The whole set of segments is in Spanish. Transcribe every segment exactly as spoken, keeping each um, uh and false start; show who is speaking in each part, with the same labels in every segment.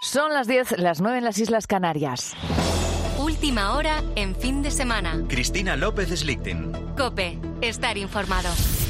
Speaker 1: Son las diez, las nueve en las Islas Canarias.
Speaker 2: Última hora en fin de semana.
Speaker 3: Cristina López Slichting.
Speaker 2: COPE. Estar informado.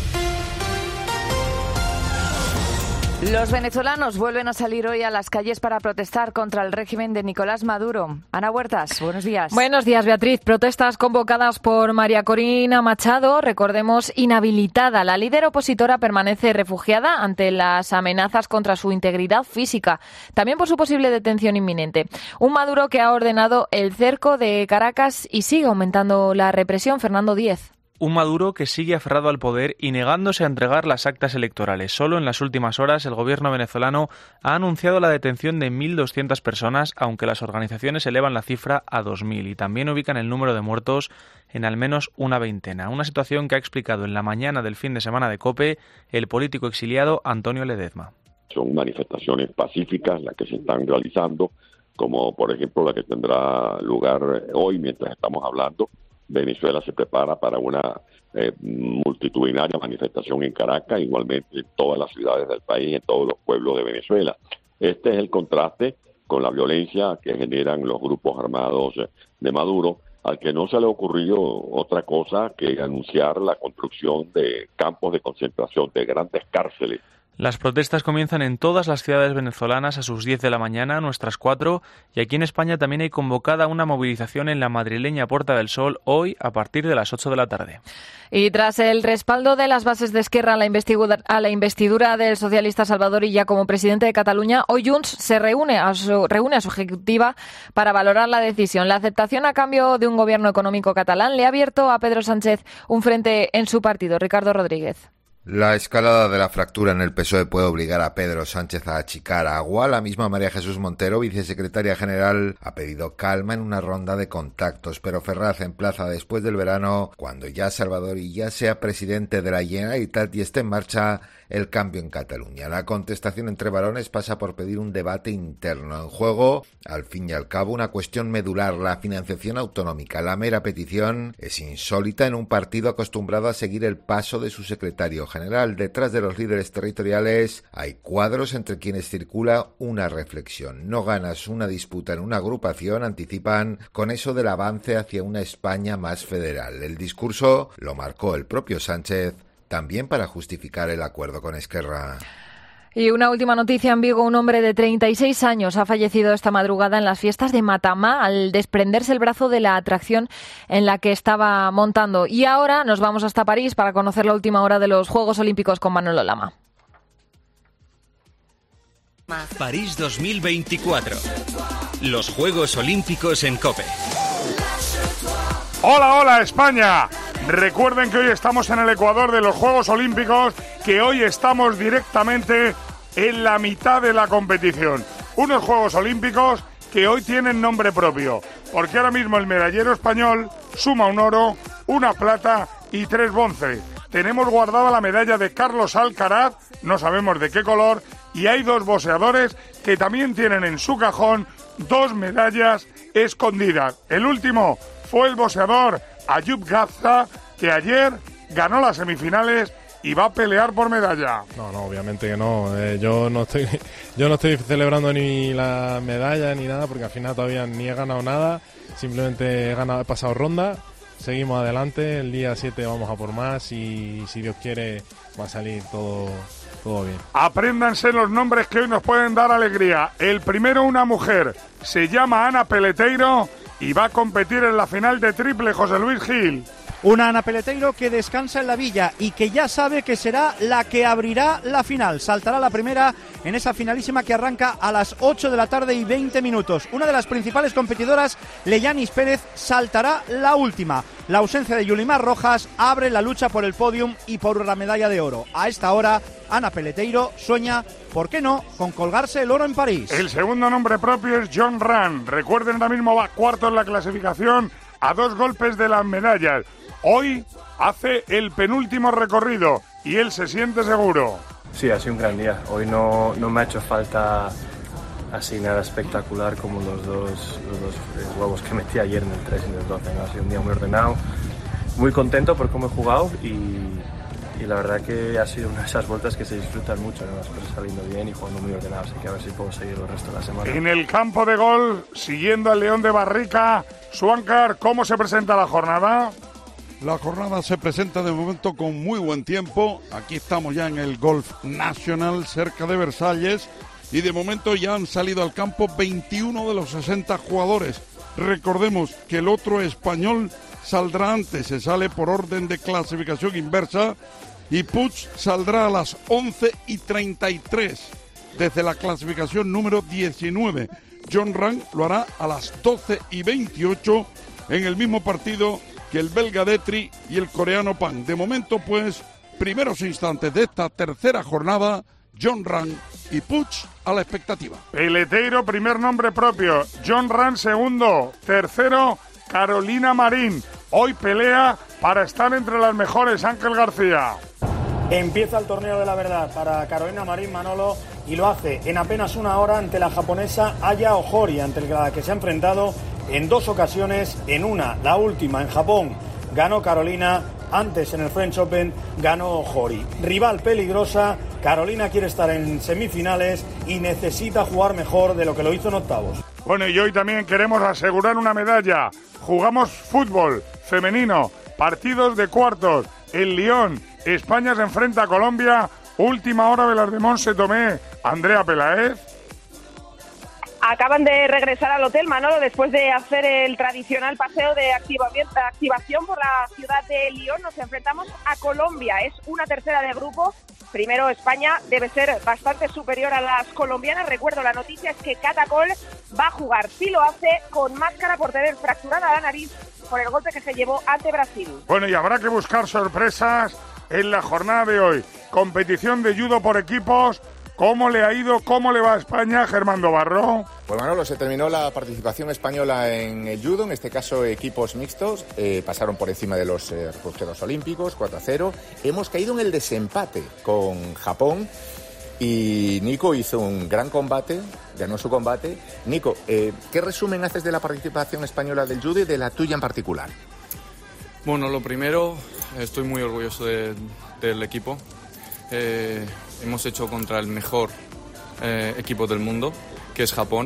Speaker 1: Los venezolanos vuelven a salir hoy a las calles para protestar contra el régimen de Nicolás Maduro. Ana Huertas, buenos días.
Speaker 4: Buenos días, Beatriz. Protestas convocadas por María Corina Machado, recordemos, inhabilitada. La líder opositora permanece refugiada ante las amenazas contra su integridad física, también por su posible detención inminente. Un Maduro que ha ordenado el cerco de Caracas y sigue aumentando la represión. Fernando Díez.
Speaker 5: Un Maduro que sigue aferrado al poder y negándose a entregar las actas electorales. Solo en las últimas horas el gobierno venezolano ha anunciado la detención de mil doscientas personas, aunque las organizaciones elevan la cifra a dos mil y también ubican el número de muertos en al menos una veintena. Una situación que ha explicado en la mañana del fin de semana de COPE el político exiliado Antonio Ledezma.
Speaker 6: Son manifestaciones pacíficas las que se están realizando, como por ejemplo la que tendrá lugar hoy mientras estamos hablando. Venezuela se prepara para una eh, multitudinaria manifestación en Caracas, igualmente en todas las ciudades del país, en todos los pueblos de Venezuela. Este es el contraste con la violencia que generan los grupos armados de Maduro, al que no se le ocurrió otra cosa que anunciar la construcción de campos de concentración, de grandes cárceles.
Speaker 5: Las protestas comienzan en todas las ciudades venezolanas a sus diez de la mañana, nuestras cuatro, y aquí en España también hay convocada una movilización en la madrileña Puerta del Sol hoy a partir de las ocho de la tarde.
Speaker 4: Y tras el respaldo de las bases de Esquerra a la investidura, a la investidura del socialista Salvador Illa como presidente de Cataluña, hoy Junts se reúne a, su, reúne a su ejecutiva para valorar la decisión. La aceptación a cambio de un gobierno económico catalán le ha abierto a Pedro Sánchez un frente en su partido. Ricardo Rodríguez.
Speaker 7: La escalada de la fractura en el P S O E puede obligar a Pedro Sánchez a achicar agua. La misma María Jesús Montero, vicesecretaria general, ha pedido calma en una ronda de contactos, pero Ferraz emplaza después del verano, cuando ya Salvador Illa sea presidente de la Generalitat y esté en marcha el cambio en Cataluña. La contestación entre varones pasa por pedir un debate interno. En juego, al fin y al cabo, una cuestión medular, la financiación autonómica. La mera petición es insólita en un partido acostumbrado a seguir el paso de su secretario general. Detrás de los líderes territoriales hay cuadros entre quienes circula una reflexión. No ganas una disputa en una agrupación, anticipan con eso del avance hacia una España más federal. El discurso lo marcó el propio Sánchez, también para justificar el acuerdo con Esquerra.
Speaker 4: Y una última noticia en Vigo. Un hombre de treinta y seis años ha fallecido esta madrugada en las fiestas de Matamá al desprenderse el brazo de la atracción en la que estaba montando. Y ahora nos vamos hasta París para conocer la última hora de los Juegos Olímpicos con Manolo Lama.
Speaker 3: París dos mil veinticuatro. Los Juegos Olímpicos en COPE.
Speaker 8: ¡Hola, hola, España! Recuerden que hoy estamos en el Ecuador de los Juegos Olímpicos, que hoy estamos directamente en la mitad de la competición. Unos Juegos Olímpicos que hoy tienen nombre propio, porque ahora mismo el medallero español suma un oro, una plata y tres bronce. Tenemos guardada la medalla de Carlos Alcaraz, no sabemos de qué color, y hay dos boxeadores que también tienen en su cajón dos medallas escondidas. El último fue el boxeador Ayub Gaza, que ayer ganó las semifinales y va a pelear por medalla.
Speaker 9: No, no, obviamente que no. Eh, yo no estoy, yo no estoy celebrando ni la medalla ni nada, porque al final todavía ni he ganado nada. Simplemente he ganado, he pasado ronda. Seguimos adelante. El día siete vamos a por más y si Dios quiere va a salir todo, todo bien.
Speaker 8: Apréndanse los nombres que hoy nos pueden dar alegría. El primero, una mujer, se llama Ana Peleteiro y va a competir en la final de triple José Luis Gil.
Speaker 10: Una Ana Peleteiro que descansa en la villa y que ya sabe que será la que abrirá la final. Saltará la primera en esa finalísima que arranca a las ocho de la tarde y veinte minutos. Una de las principales competidoras, Leyanis Pérez, saltará la última. La ausencia de Yulimar Rojas abre la lucha por el podium y por la medalla de oro. A esta hora, Ana Peleteiro sueña, ¿por qué no?, con colgarse el oro en París.
Speaker 8: El segundo nombre propio es John Ran. Recuerden, ahora mismo va cuarto en la clasificación a dos golpes de las medallas. Hoy hace el penúltimo recorrido y él se siente seguro.
Speaker 11: Sí, ha sido un gran día. Hoy no, no me ha hecho falta así nada espectacular como los dos, los dos huevos que metí ayer en el tres y en el doce. ¿no? Ha sido un día muy ordenado, muy contento por cómo he jugado y, y la verdad que ha sido una de esas vueltas que se disfrutan mucho, ¿no? Las cosas saliendo bien y jugando muy ordenado, así que a ver si puedo seguir el resto de la semana.
Speaker 8: En el campo de gol, siguiendo al León de Barrica, Suancar, ¿cómo se presenta la jornada?
Speaker 12: La jornada se presenta de momento con muy buen tiempo. Aquí estamos ya en el Golf National, cerca de Versalles, y de momento ya han salido al campo veintiuno de los sesenta jugadores. Recordemos que el otro español saldrá antes, se sale por orden de clasificación inversa, y Puig saldrá a las once y treinta y tres desde la clasificación número diecinueve. John Ram lo hará a las doce y veintiocho en el mismo partido que el belga Detri y el coreano Pan. De momento, pues, primeros instantes de esta tercera jornada, John Ram y Puig a la expectativa.
Speaker 8: Peleteiro, primer nombre propio. John Ram, segundo. Tercero, Carolina Marín. Hoy pelea para estar entre las mejores, Ángel García.
Speaker 13: Empieza el torneo de la verdad para Carolina Marín, Manolo, y lo hace en apenas una hora ante la japonesa Aya Ohori, ante la que se ha enfrentado en dos ocasiones. En una, la última en Japón, ganó Carolina. Antes en el French Open ganó Ohori. Rival peligrosa, Carolina quiere estar en semifinales y necesita jugar mejor de lo que lo hizo en octavos.
Speaker 8: Bueno, y hoy también queremos asegurar una medalla. Jugamos fútbol femenino, partidos de cuartos. En Lyon, España se enfrenta a Colombia. Última hora de las de Monse Tomé. Andrea Peláez.
Speaker 14: Acaban de regresar al hotel, Manolo, después de hacer el tradicional paseo de activación por la ciudad de Lyon. Nos enfrentamos a Colombia, es una tercera de grupo. Primero, España debe ser bastante superior a las colombianas. Recuerdo, la noticia es que Catacol va a jugar, si lo hace, con máscara por tener fracturada la nariz por el golpe que se llevó ante Brasil.
Speaker 8: Bueno, y habrá que buscar sorpresas en la jornada de hoy. Competición de judo por equipos. ¿Cómo le ha ido? ¿Cómo le va a España, Germán Dobarro?
Speaker 15: Pues Manolo, se terminó la participación española en el judo, en este caso equipos mixtos, eh, pasaron por encima de los eh, refugiados olímpicos, cuatro a cero. Hemos caído en el desempate con Japón y Nico hizo un gran combate, ganó su combate. Nico, eh, ¿qué resumen haces de la participación española del judo y de la tuya en particular?
Speaker 16: Bueno, lo primero, estoy muy orgulloso de, del equipo. Eh, hemos hecho contra el mejor eh, equipo del mundo, que es Japón.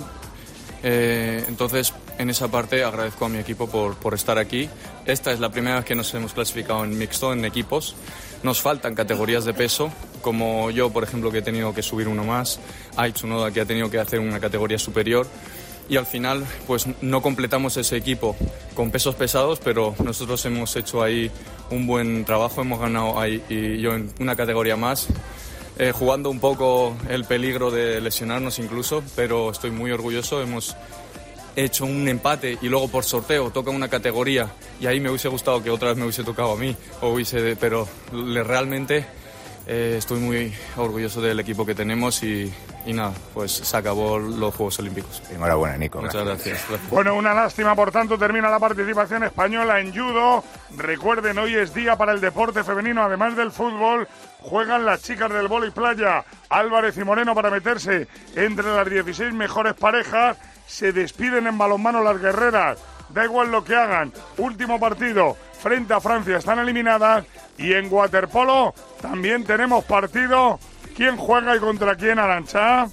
Speaker 16: Eh, entonces, en esa parte agradezco a mi equipo por, por estar aquí. Esta es la primera vez que nos hemos clasificado en mixto, en equipos. Nos faltan categorías de peso, como yo, por ejemplo, que he tenido que subir uno más. Ai Tsunoda, que ha tenido que hacer una categoría superior. Y al final, pues no completamos ese equipo con pesos pesados, pero nosotros hemos hecho ahí un buen trabajo, hemos ganado ahí y yo en una categoría más, eh, jugando un poco el peligro de lesionarnos incluso, pero estoy muy orgulloso, hemos hecho un empate y luego por sorteo toca una categoría y ahí me hubiese gustado que otra vez me hubiese tocado a mí, o hubiese, pero le, realmente eh, estoy muy orgulloso del equipo que tenemos y... Y nada, pues se acabó los Juegos Olímpicos.
Speaker 15: Enhorabuena, Nico.
Speaker 16: Muchas gracias. gracias. gracias.
Speaker 8: Bueno, una lástima, por tanto, termina la participación española en judo. Recuerden, hoy es día para el deporte femenino. Además del fútbol, juegan las chicas del vóley playa. Álvarez y Moreno para meterse entre las dieciséis mejores parejas. Se despiden en balonmano las guerreras. Da igual lo que hagan. Último partido frente a Francia. Están eliminadas. Y en waterpolo también tenemos partido. ¿Quién juega y contra quién, Arantxa?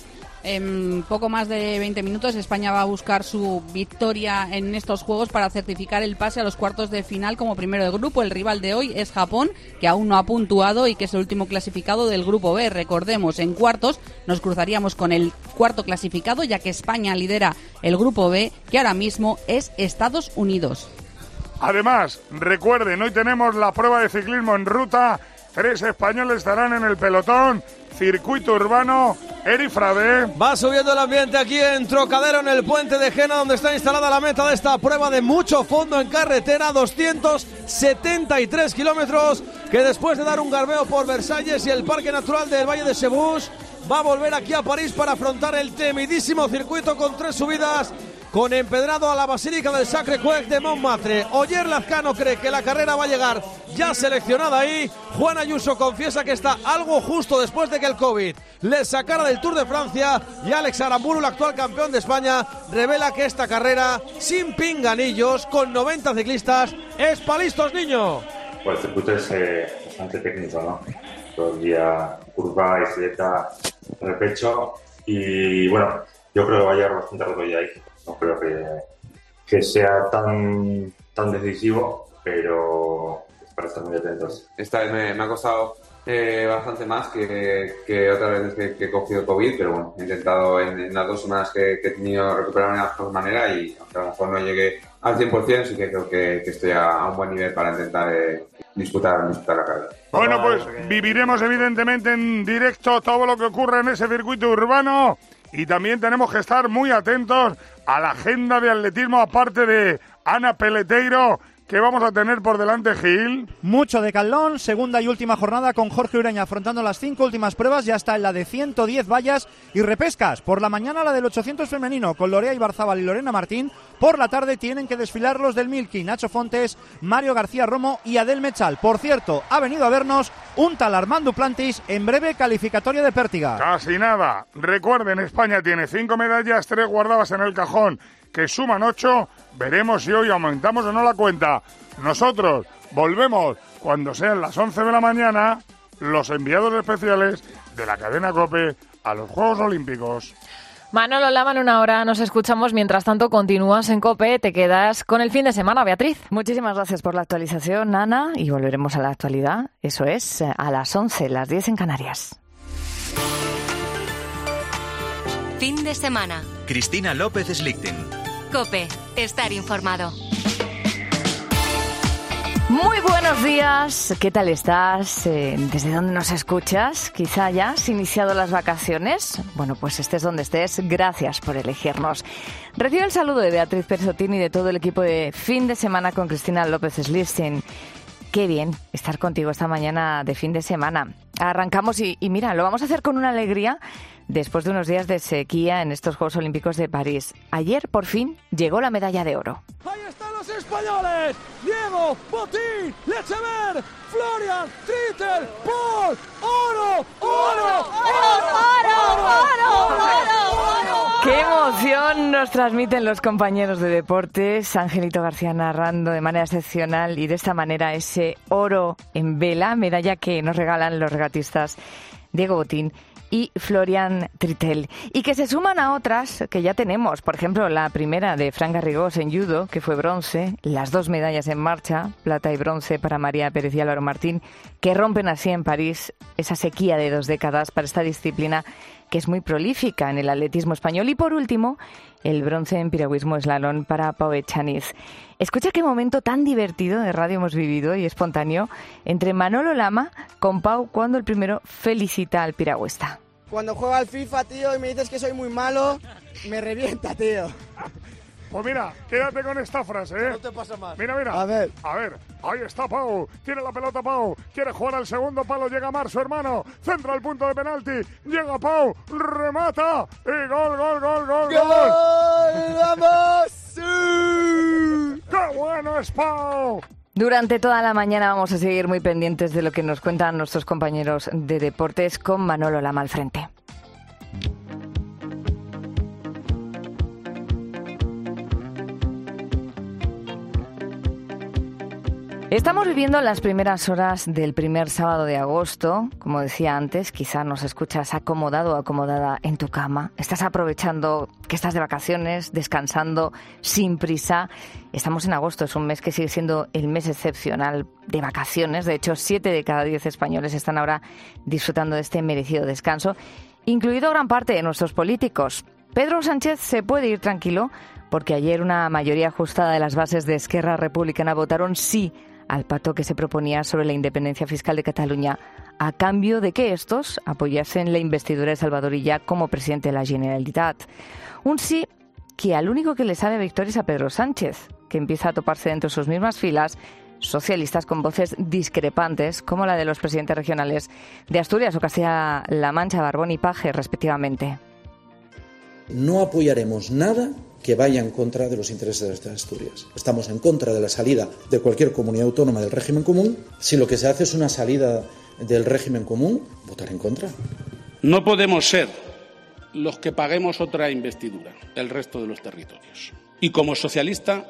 Speaker 17: En poco más de veinte minutos España va a buscar su victoria en estos Juegos para certificar el pase a los cuartos de final como primero de grupo. El rival de hoy es Japón, que aún no ha puntuado y que es el último clasificado del grupo B. Recordemos, en cuartos nos cruzaríamos con el cuarto clasificado, ya que España lidera el grupo B, que ahora mismo es Estados Unidos.
Speaker 8: Además, recuerden, hoy tenemos la prueba de ciclismo en ruta. Tres españoles estarán en el pelotón. Circuito urbano, Eri Frade.
Speaker 18: Va subiendo el ambiente aquí en Trocadero, en el puente de Jena, donde está instalada la meta de esta prueba de mucho fondo en carretera, doscientos setenta y tres kilómetros, que después de dar un garbeo por Versalles y el Parque Natural del Valle de Sebús, va a volver aquí a París para afrontar el temidísimo circuito con tres subidas, con empedrado a la Basílica del Sacré-Cœur de Montmartre. Oyer Lazcano cree que la carrera va a llegar ya seleccionada ahí. Juan Ayuso confiesa que está algo justo después de que el COVID le sacara del Tour de Francia. Y Alex Aramburu, el actual campeón de España, revela que esta carrera, sin pinganillos, con noventa ciclistas, es pa' listos, niño.
Speaker 19: Bueno, el circuito es, eh, bastante técnico, ¿no? Todo el día curva, isleta, repecho y bueno, yo creo que va a llegar bastante rato ya ahí. No creo que, que sea tan, tan decisivo, pero es para estar muy atentos.
Speaker 20: Esta vez me, me ha costado eh, bastante más que, que otras veces que, que he cogido COVID, pero bueno, he intentado en, en las dos semanas que, que he tenido recuperarme de la mejor manera y aunque a lo mejor no llegué al cien por ciento, sí que creo que, que estoy a, a un buen nivel para intentar eh, disputar, disputar la carrera.
Speaker 8: Bueno, pues viviremos evidentemente en directo todo lo que ocurre en ese circuito urbano y también tenemos que estar muy atentos a la agenda de atletismo, aparte de Ana Peleteiro, que vamos a tener por delante, Gil.
Speaker 10: Mucho de Calón, segunda y última jornada con Jorge Ureña afrontando las cinco últimas pruebas, ya está en la de ciento diez vallas y repescas. Por la mañana la del ochocientos femenino con Lorea Ibarzábal y Lorena Martín. Por la tarde tienen que desfilar los del Milky, Nacho Fontes, Mario García Romo y Adel Mechal. Por cierto, ha venido a vernos un tal Armand Duplantis, en breve calificatoria de Pértiga.
Speaker 8: Casi nada. Recuerden, España tiene cinco medallas, tres guardadas en el cajón, que suman ocho. Veremos si hoy aumentamos o no la cuenta. Nosotros volvemos cuando sean las once de la mañana, los enviados especiales de la cadena COPE a los Juegos Olímpicos.
Speaker 4: Manolo Lama, en una hora nos escuchamos. Mientras tanto, continúas en COPE, te quedas con el fin de semana, Beatriz.
Speaker 1: Muchísimas gracias por la actualización, Ana, y volveremos a la actualidad. Eso es, a las once, las diez en Canarias.
Speaker 2: Fin de semana.
Speaker 3: Cristina López Slichting.
Speaker 2: COPE, estar informado.
Speaker 1: Muy buenos días, ¿qué tal estás? Eh, ¿Desde dónde nos escuchas? Quizá ya has iniciado las vacaciones. Bueno, pues estés donde estés, gracias por elegirnos. Recibe el saludo de Beatriz Persotín y de todo el equipo de Fin de Semana con Cristina López Slichting. Qué bien estar contigo esta mañana de fin de semana. Arrancamos y, y mira, lo vamos a hacer con una alegría después de unos días de sequía en estos Juegos Olímpicos de París. Ayer, por fin, llegó la medalla de oro.
Speaker 18: ¡Ahí están los españoles! Diego, Botín, Lechever, Florian, Trittel, Paul, ¡oro! ¡Oro! ¡Oro! ¡Oro! ¡Oro!
Speaker 1: ¡Qué emoción nos transmiten los compañeros de deportes! Angelito García narrando de manera excepcional y de esta manera ese oro en vela, medalla que nos regalan los regatistas Diego Botín y Florian Trittel, y que se suman a otras que ya tenemos, por ejemplo la primera de Fran Garrigós en judo, que fue bronce, las dos medallas en marcha, plata y bronce para María Pérez y Álvaro Martín, que rompen así en París esa sequía de dos décadas para esta disciplina que es muy prolífica en el atletismo español. Y por último, el bronce en piragüismo slalom para Pau Echaniz. Escucha qué momento tan divertido de radio hemos vivido y espontáneo entre Manolo Lama con Pau cuando el primero felicita al piragüista.
Speaker 21: Cuando juego al FIFA, tío, y me dices que soy muy malo, me revienta, tío.
Speaker 8: Pues mira, quédate con esta frase, ¿eh?
Speaker 21: No te pasa más.
Speaker 8: Mira, mira.
Speaker 21: A ver.
Speaker 8: A ver, ahí está Pau. Tiene la pelota Pau. Quiere jugar al segundo palo. Llega Mar, su hermano. Centra el punto de penalti. Llega Pau. Remata. Y gol, gol, gol, gol, gol.
Speaker 21: ¡Gol! ¡Vamos! ¡Sí!
Speaker 8: ¡Qué bueno es Pau!
Speaker 1: Durante toda la mañana vamos a seguir muy pendientes de lo que nos cuentan nuestros compañeros de deportes con Manolo Lama al frente. Estamos viviendo las primeras horas del primer sábado de agosto. Como decía antes, quizá nos escuchas acomodado o acomodada en tu cama. Estás aprovechando que estás de vacaciones, descansando, sin prisa. Estamos en agosto, es un mes que sigue siendo el mes excepcional de vacaciones. De hecho, siete de cada diez españoles están ahora disfrutando de este merecido descanso, incluido gran parte de nuestros políticos. Pedro Sánchez se puede ir tranquilo porque ayer una mayoría ajustada de las bases de Esquerra Republicana votaron sí al pacto que se proponía sobre la independencia fiscal de Cataluña, a cambio de que estos apoyasen la investidura de Salvador Illa como presidente de la Generalitat. Un sí que al único que le sabe victoria es a Pedro Sánchez, que empieza a toparse dentro de sus mismas filas socialistas con voces discrepantes, como la de los presidentes regionales de Asturias o Castilla-La Mancha, Barbón y Paje, respectivamente.
Speaker 22: No apoyaremos nada que vaya en contra de los intereses de Asturias. Estamos en contra de la salida de cualquier comunidad autónoma del régimen común. Si lo que se hace es una salida del régimen común, votar en contra.
Speaker 23: No podemos ser los que paguemos otra investidura, el resto de los territorios. Y como socialista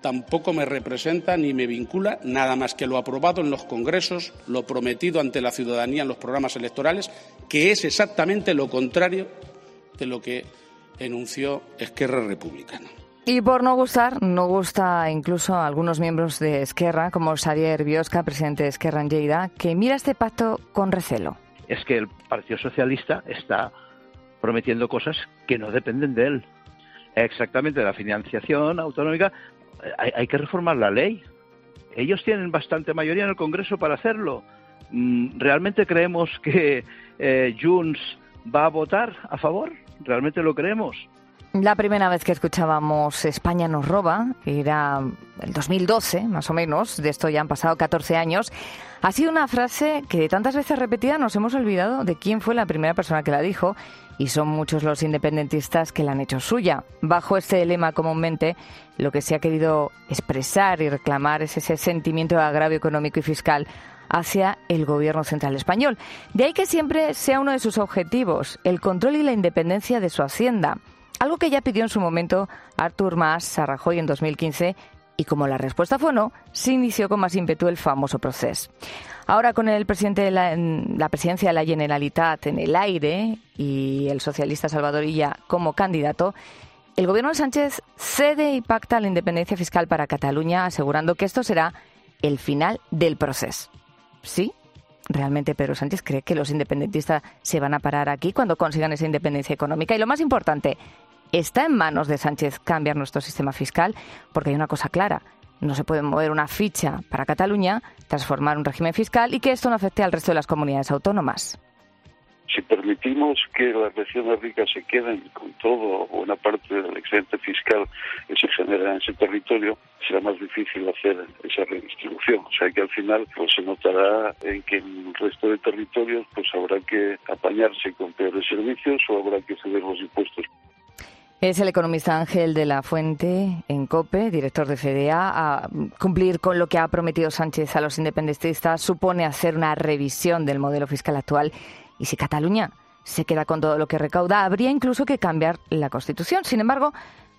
Speaker 23: tampoco me representa ni me vincula nada más que lo aprobado en los congresos, lo prometido ante la ciudadanía en los programas electorales, que es exactamente lo contrario de lo que enunció Esquerra Republicana.
Speaker 1: Y por no gustar, no gusta incluso a algunos miembros de Esquerra, como Xavier Biosca, presidente de Esquerra en Lleida, que mira este pacto con recelo.
Speaker 5: Es que el Partido Socialista está prometiendo cosas que no dependen de él. Exactamente, la financiación autonómica, hay, hay que reformar la ley. Ellos tienen bastante mayoría en el Congreso para hacerlo. ¿Realmente creemos que eh, Junts va a votar a favor? ¿Realmente lo creemos?
Speaker 1: La primera vez que escuchábamos España nos roba, era el dos mil doce, más o menos, de esto ya han pasado catorce años, ha sido una frase que de tantas veces repetida nos hemos olvidado de quién fue la primera persona que la dijo, y son muchos los independentistas que la han hecho suya. Bajo este lema comúnmente lo que se ha querido expresar y reclamar es ese sentimiento de agravio económico y fiscal hacia el gobierno central español. De ahí que siempre sea uno de sus objetivos el control y la independencia de su hacienda. Algo que ya pidió en su momento Artur Mas a Rajoy en dos mil quince y como la respuesta fue no, se inició con más ímpetu el famoso proceso. Ahora con el presidente de la, la presidencia de la Generalitat en el aire y el socialista Salvador Illa como candidato, el gobierno de Sánchez cede y pacta la independencia fiscal para Cataluña, asegurando que esto será el final del proceso. ¿Sí? ¿Realmente Pedro Sánchez cree que los independentistas se van a parar aquí cuando consigan esa independencia económica? Y lo más importante, ¿está en manos de Sánchez cambiar nuestro sistema fiscal? Porque hay una cosa clara, no se puede mover una ficha para Cataluña, transformar un régimen fiscal y que esto no afecte al resto de las comunidades autónomas.
Speaker 6: Si permitimos que las regiones ricas se queden con todo o buena parte del excedente fiscal que se genera en ese territorio, será más difícil hacer esa redistribución. O sea que al final pues se notará en que en el resto de territorios pues habrá que apañarse con peores servicios o habrá que ceder los impuestos.
Speaker 1: Es el economista Ángel de la Fuente, en COPE, director de F D A. A cumplir con lo que ha prometido Sánchez a los independentistas supone hacer una revisión del modelo fiscal actual. Y si Cataluña se queda con todo lo que recauda, habría incluso que cambiar la Constitución. Sin embargo,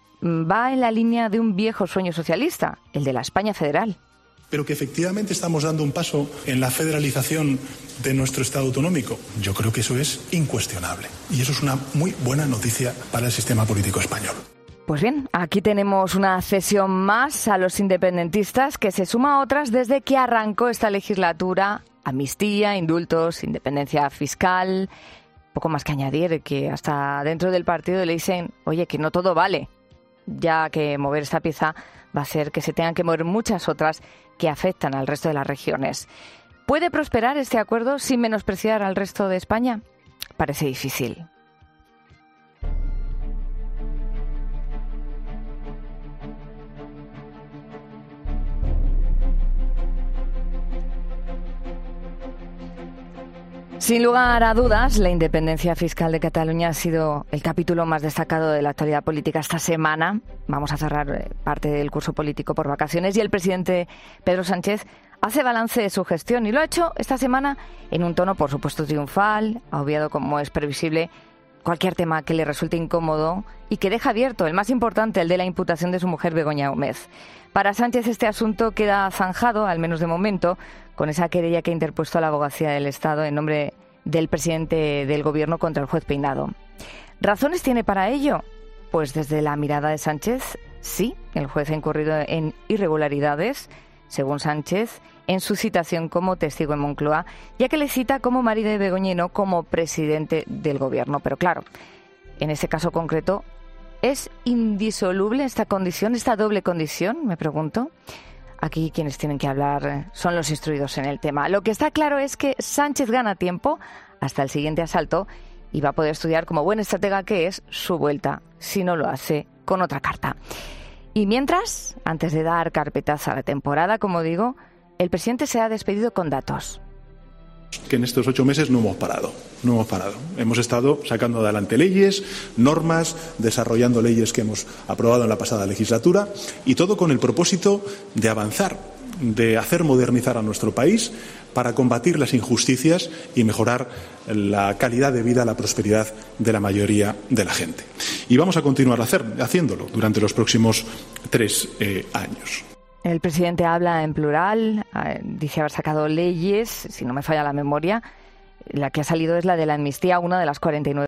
Speaker 1: va en la línea de un viejo sueño socialista, el de la España federal.
Speaker 7: Pero que efectivamente estamos dando un paso en la federalización de nuestro Estado autonómico. Yo creo que eso es incuestionable. Y eso es una muy buena noticia para el sistema político español.
Speaker 1: Pues bien, aquí tenemos una cesión más a los independentistas que se suma a otras desde que arrancó esta legislatura. Amnistía, indultos, independencia fiscal, poco más que añadir, que hasta dentro del partido le dicen, oye, que no todo vale, ya que mover esta pieza va a hacer que se tengan que mover muchas otras que afectan al resto de las regiones. ¿Puede prosperar este acuerdo sin menospreciar al resto de España? Parece difícil. Sin lugar a dudas, la independencia fiscal de Cataluña ha sido el capítulo más destacado de la actualidad política esta semana. Vamos a cerrar parte del curso político por vacaciones y el presidente Pedro Sánchez hace balance de su gestión y lo ha hecho esta semana en un tono, por supuesto, triunfal. Ha obviado, como es previsible, cualquier tema que le resulte incómodo y que deja abierto el más importante, el de la imputación de su mujer Begoña Gómez. Para Sánchez este asunto queda zanjado, al menos de momento, con esa querella que ha interpuesto la Abogacía del Estado en nombre del presidente del Gobierno contra el juez Peinado. ¿Razones tiene para ello? Pues desde la mirada de Sánchez, sí, el juez ha incurrido en irregularidades, según Sánchez, en su citación como testigo en Moncloa, ya que le cita como marido de Begoña y no como presidente del Gobierno. Pero claro, en este caso concreto, ¿es indisoluble esta condición, esta doble condición? Me pregunto. Aquí quienes tienen que hablar son los instruidos en el tema. Lo que está claro es que Sánchez gana tiempo hasta el siguiente asalto y va a poder estudiar como buen estratega que es su vuelta, si no lo hace con otra carta. Y mientras, antes de dar carpetazo a la temporada, como digo, el presidente se ha despedido con datos.
Speaker 7: Que en estos ocho meses no hemos parado, no hemos parado. Hemos estado sacando adelante leyes, normas, desarrollando leyes que hemos aprobado en la pasada legislatura y todo con el propósito de avanzar, de hacer modernizar a nuestro país para combatir las injusticias y mejorar la calidad de vida, la prosperidad de la mayoría de la gente. Y vamos a continuar hacer, haciéndolo durante los próximos tres eh, años.
Speaker 1: El presidente habla en plural, dice haber sacado leyes, si no me falla la memoria. La que ha salido es la de la amnistía, una de las cuarenta y nueve